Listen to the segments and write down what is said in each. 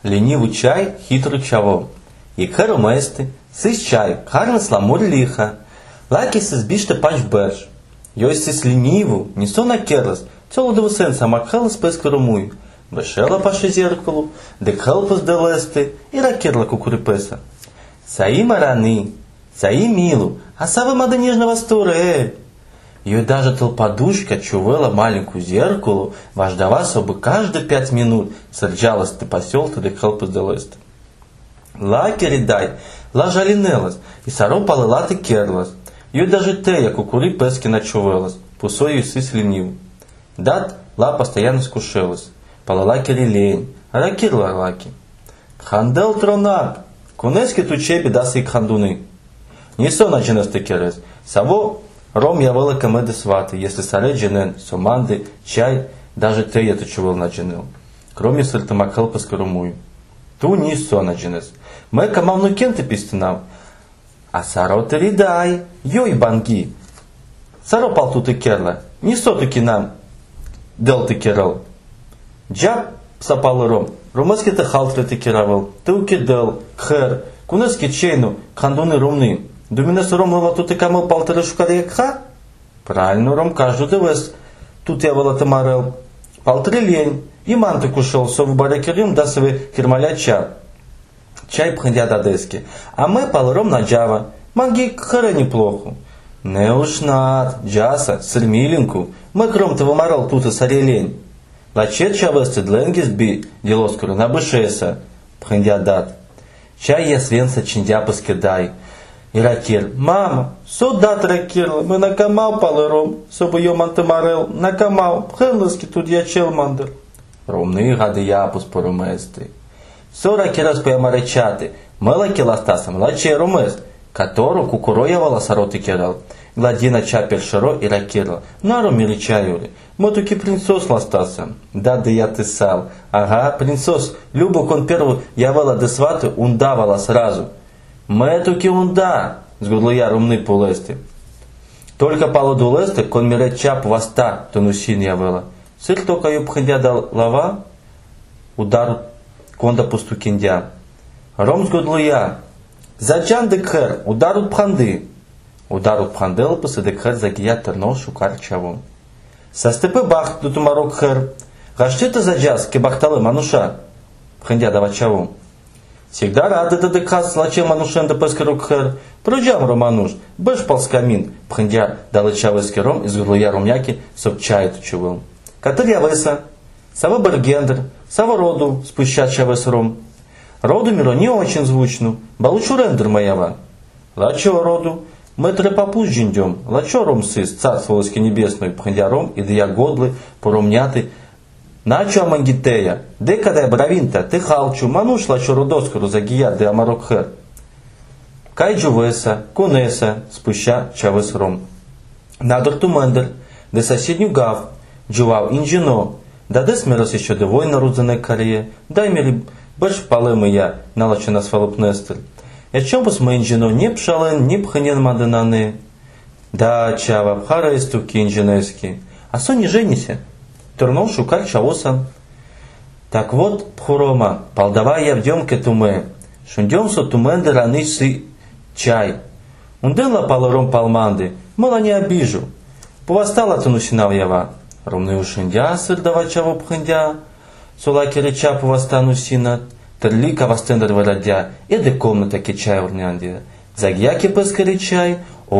Ленивый чай, хитрый чаво. И кэру месты, сыс чай, карнес ламур лиха. Лаки сыс биште панч берж. Йой сыс лениву, не сон на керлас, целу деву сенса макхалас пес карумуй. Вешела паше зеркалу, декхал пес делесты, и ракерла кукурипеса. Саи мараны, саи милу, а савы мада нежного стуре. Ее даже толподушка чувела маленькую зеркалу, вождава, чтобы каждые 5 минут срджалась ты посел, ты дыхал позделест. Лакери дай, лажа линелас, и саро палыла ты керлас. Ее даже тея кукури пески начувелас, пусой ее сыс ленив. Дат ла постоянно скушелась, палыла кери лень, а ракирла лаки. Хандел тронап, кунески тучепи даст и хандуны. Не сон начинас ты керес, саво ром я вела камеды сваты, если саре дженен, соманды, чай, даже те я тучевал начинил. Кроме сальтамакал по скорумую. Ту не сон начинес. Мы камавну кенты пистинав. А саро ты ридай, йой банги. Саро пал тут и керла, не со таки нам дел ты керал. Джаб сапал ром, ромаски ты халтре ты керавал, ты укидал, кхер, кунески чейну, кандуны ромны. Думинес ром лава тут и камел полтора шукарекха? Правильно, ром каждую девес. Тут я вала тамарел. Полтора лень. И манты кушал, сову барекерим, да свы кирмаля ча. Чай пхандя до дески. А мы пал ром на джава. Манги кхаре неплохо. Не уж над, джаса, сырмилинку. Мы кром того морал тут и саре лень. Лачет чавесты дленгис би, делоскуру, на бышеса. Пхандя дат. Чай я свенца чиндя поскидай. И ракир, мама, сюда ракирла, мы накамал палером, чтобы ее мантамарел, накамал, пхенласки тут я чел мандер. Ромны гады япус поруместы. Со ракирас поямаречаты, мелаки ластасам, лаче румес, которую кукуроявала сароты керал. Гладина чапель широ и ракирла, нару миличаюли. Мы туки принцос ластасам. Да я ты сал. Ага, принцос, любу кон первую явала десваты, ундавала сразу. Мэтуки унда, сгудло я румны полесты. Только палоду лесты, кон мире чап васта, то нусин явела. Сыр только ее пхендя дал лава, удар конда пустукиндя. Ром сгудло я. Заджан декхер, ударут пханды. Ударут пхандел пасы декхер загия тернол шукар чавом. Со степы бах дутумарок хер. Гашти-то заджаз, кебахталы мануша. Пхендя дава чавом. Всегда рады да декас лаче манушен да пескарукхер. Проджам романуш, бэш полскамин, пхандя дала чавеский ром из гурлая румяки, соп чай тучевыл. Катырья веса, сава бергендер, сава роду спуща чавес ром. Роду миро не очень звучну, балучу рендер моява. Лачо роду, мы трепапуш джиндем, лачо ром сыс, царство ласки небесной, пхандя ром и дая годлы, поромняты, начо амангитея, де кадай бравинта, ты халчу, мануш лачо родоскору загия де амарокхер. Кайджу веса, кунеса, спуща чавес ром. Надор тумендер, де соседню гав, джував инжино, да де смерос еще де война рудзане карие, дай мери бэш палемы я, налачо нас фалопнестер. Я чем пос мы инжино не пшален, не пханен маденаны. Да, чава, пхара истуки инженески. А со не женися. Турнул шукаль чавосан. Так вот, пхурома, палдава я вдем ке туме. Шундем со туменды раны сы чай. Ундела палором палманды, мало не обижу. Повастала тунусинав ява. Ромны ушиндя сыр дава чаво пхандя. Солаки реча повастану синат. Терлика вастендер варадя. Эде комната ке чай урняндия. Загьяки пескари чай.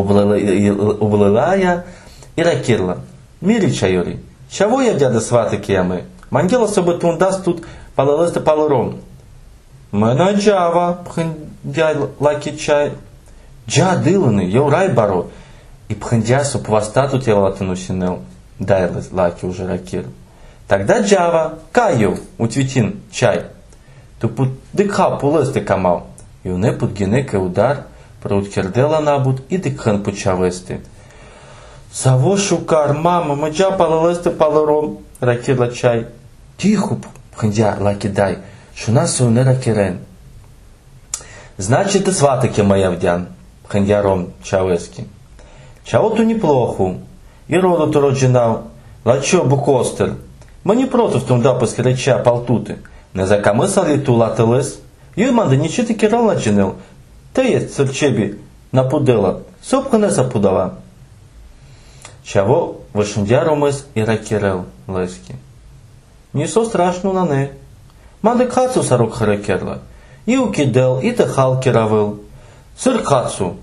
Облылая и ракирла. Мири чайори. Чего я дяда сваты кемы? Мангела собой тундас тут палалеста палором. Мэна джава, пхендя лаки чай. Джа дыланы, еурай баро. И пхендя супваста тут я валатанусинел. Дайлес лаки уже ракир. Тогда джава, каю, утвитин чай. Тупут дыкха пулесты камал. И уне пут генека удар, проуткердела набут и дыкхан пучавесты. Саво шукар, мама, маджа палалесты палором, ракирла чай. Тихо, пхендя лаки дай, шуна суне ракирен. Значит, и сватаки моя вдян, пхендя ром чавески. Чаоту неплоху, и роду то роджинал, лачо букостер. Мы не против тунда поскореча полтуты. Не закамысал ли ту латылыс? Юрманды ничего керал начинил. Ты есть сырчеби напудела, сопка запудала. Чего вышендя ромыс и ракерел лески. Нисо страшно на не. Манды кацу сорок харакерла. И укидел, и тахал керавыл. Сыр кацу.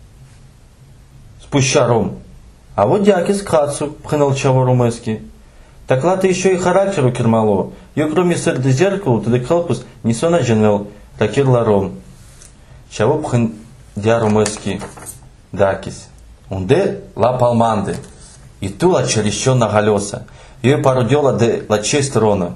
Спуща ром. А вот дякис кацу, пхнал чего ромески. Так лата еще и характеру кермало. И кроме сыр до зеркалу, ты декалпус нисо начинил ракерла ром. Чего пхндя ромески дакис. Унде ла палманды. И тула черещё на галёса. Ее породила де лачей строна.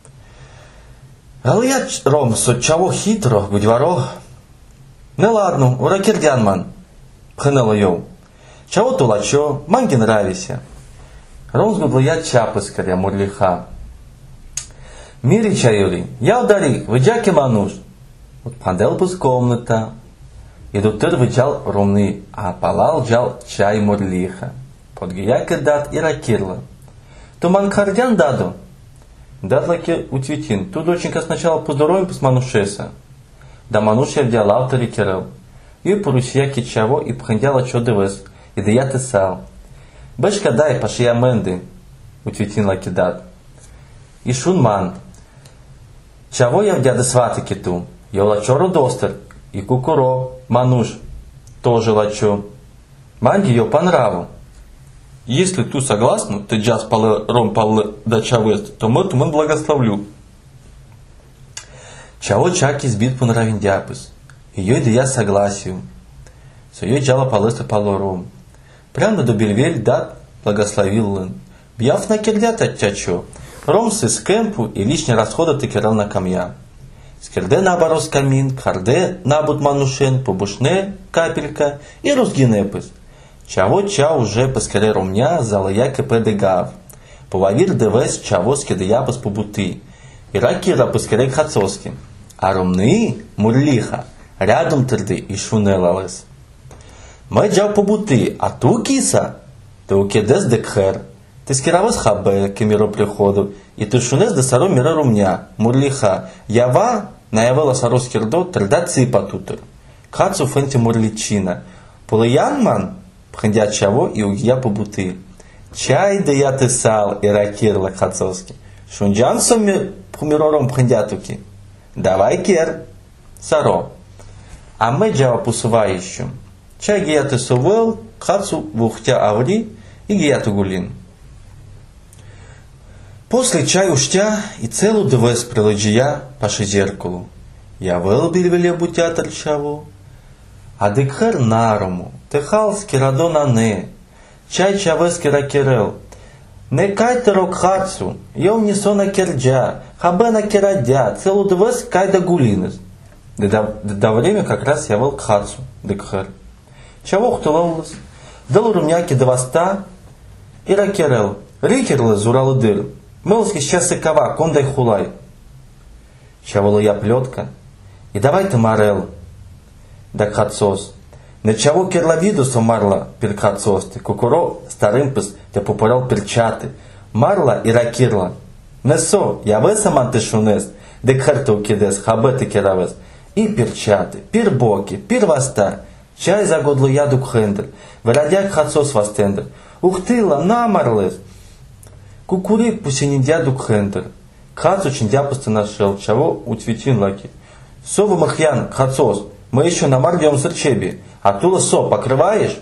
Але я ром со чего хитро, гудьваро. Не ладно, уракердян ман. Пхнела йоу. Чего то лачо, манги нравися. Ром сгудла я чапыскаря мурлиха. Мири чаюри, я удари, выджаки мануш. Вот пандел бус комната. И доктор выджал ромны, а палал джал чай мурлиха. Подгияка дат и ракирла. Туман кардян даду. Дадлаки утвитин. Тут доченька сначала поздоровим с манушеса. Да мануша вдяла автори керел. И порусия кичаво и пхандяла чо девес. И да я тесал. Бешка дай пашия менды. Утвитин лакидат. И шунман. Чаво я вдяда сваты киту. Я лачору достер. И кукуро. Мануш. Тоже лачо. Манги ее по нраву. Если ты согласна, ты джаз палы ром палы да чавест, то мы благословлю. Чао чаки сбит по нравиндяпыс. Ее да я согласию. Со ее джала палыста палы ром. Прямо до бельвель дат благословил лын. Бьяв на кердят отчачо. Ром с кемпу и лишние расходы ты керал на камья. Скерде наборос камин, карде набут манушен, побушне капелька и розгинепыс. Чаво ча уже поскоре ромня залая кпдгав. Повавир девес чаво скедеяпас побуты. И ракира поскоре хацоски. А ромны мурлиха рядом тырды и шунелалес. Мы джав побуты, а ту киса, ты укедес декхер. Ты скеравас хабе кемиро приходу, и ты шунес де саро мира ромня, мурлиха. Ява наявела саро скердо тырда ципа тутыр. Хацу фенти мурличина. Полыянман пхндя чаво и угия побуты. Чай да я тесал и ракирла хацовски. Шунджан соми пхмирором пхндятуки. Давай кер. Саро. А мы джава пусувающим. Чай гия тесувел, хацу вухтя аври и гия тугулин. После чай уштя и целу девес приледжия паши зеркалу. Я вел бельвеле бутя торчаву. А декхер нарому, техал скирадо на не, чай чавес киракерел. Не кайте рок хацу, йом несо на керджа, хабе на керадя, целу девес кайда гулинес. До время как раз я вел к хацу, декхер. Чаво хтулалус, дал румняки деваста и ракерел, рикерле зурал дыр. Мылски сейчас и кава, кондай хулай. Чавола я плетка, и давай ты морел. Да хацос. На чего керлавидуса марла пер хацос, ты кукуро старым пыс, ты попорал перчаты. Марла и ракирла. Несо, я весаман ты шунес, дек харту кидес, хабе ты керавес. И перчаты, пир боки, пир васта. Чай за годлу яду кхендер, выродяк хацос вастендер. Ух ты, ла, намарлес. Кукури пусинидяду кхендер. Хац очень дяпусты нашел, чего утвитин лаки. Сова махьян, хацос. Мы еще на мардиом сырчеби, а тула со покрываешь?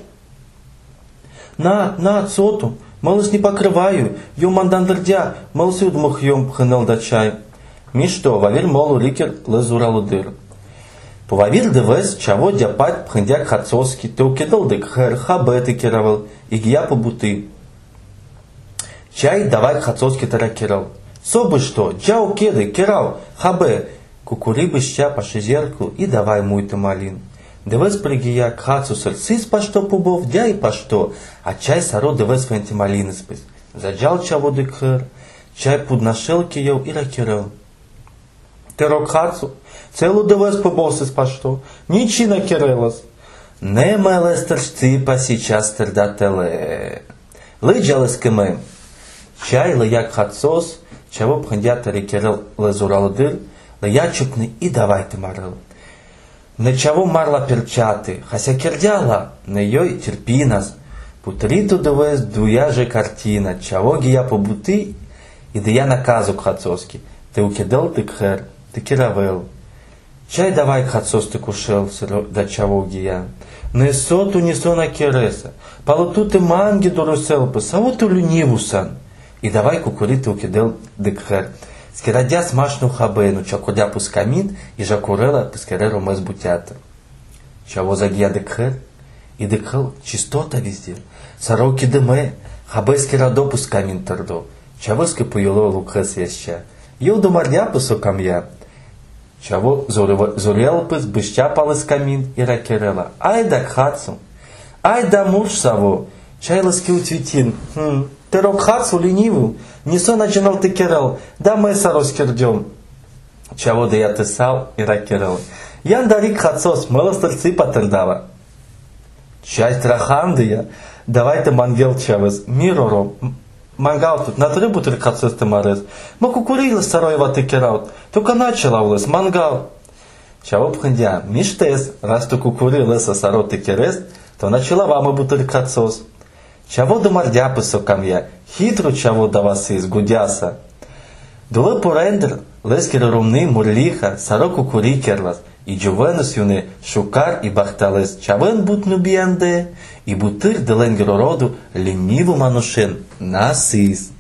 На, цоту, малыш не покрываю, ё мандандердя, малыш удмахьем пхенел да чай. Мишто, вавир молу рикер лезуралу дыр. Повавир девес, чего дяпать пхендяк хацоски, ты укидал декхер, хабе ты керавал, и гия побуты. Чай давай хацоски таракерал. Собы что, джау кеды, керал, хабе. Кукури быща паши зеркалу и давай муйты малин. Девес пригия кхацу сырцис по что пубов, дя и по что, а чай саро девес фенти малины спис. Заджал чаво декхер, чай поднашел киял и ракерел. Терок хацу, целу девес пубов по что, ничи накерелас. Не мелес тершципа сейчас тердателе. Лыджалес кеме. Чай як хацос, чего пхандята рекерел лезуралдыр, лаячупны и давайте марыл. Не чего марла перчаты, хася кердяла, не йой терпинас. Путриту довез дуя же картина, чего гия побути, и да я наказу хацоски. Ты укидал ты кхер, ты киравел. Чай давай хацос ты кушел, да чего гия. Не соту не сона кереса, полоту ты манги доруселпы, савоту люнивусан. И давай кукуриты укидал декхер. Скирадя смашну хабену, чакудя пускамин, и жакурела пускереру мэс бутята. Чего за гия декхер? И декхел чистота везде. Сороки дыме, хабески радо пускамин тердо. Чавоски поело лукхес яща. Йоду мардя пусокам я. Чего зорелпыс быща палыс камин и ракерела. Ай да кхацу. Ай да муж саво. Чайласки утвитин. Ты рок хацу лениву. Несо начинал ты керел. Да мы сарос кердем. Чего да я тесал и ракерел. Ян дарик хацос, мылостырцы патырдава. Часть рахандыя. Давай ты мангел чавес. Мироро. Мангал тут, на требу ты хацос ты марес. Мы кукурила староева ты кераут. Только начала улыс, мангал. Чего пхандя, миштес, раз ты кукурила со саро ты керес, то начала вам и бутыль хацос. Чего до мордя пысокам я, хитру чего до вас из гудяса. Дулы порендер, лескер румны мурлиха, саро кукури керлас, и джувенус юны шукар и бахталес, чавен бутну биенде, и бутыр деленгер роду лениву манушен, насис.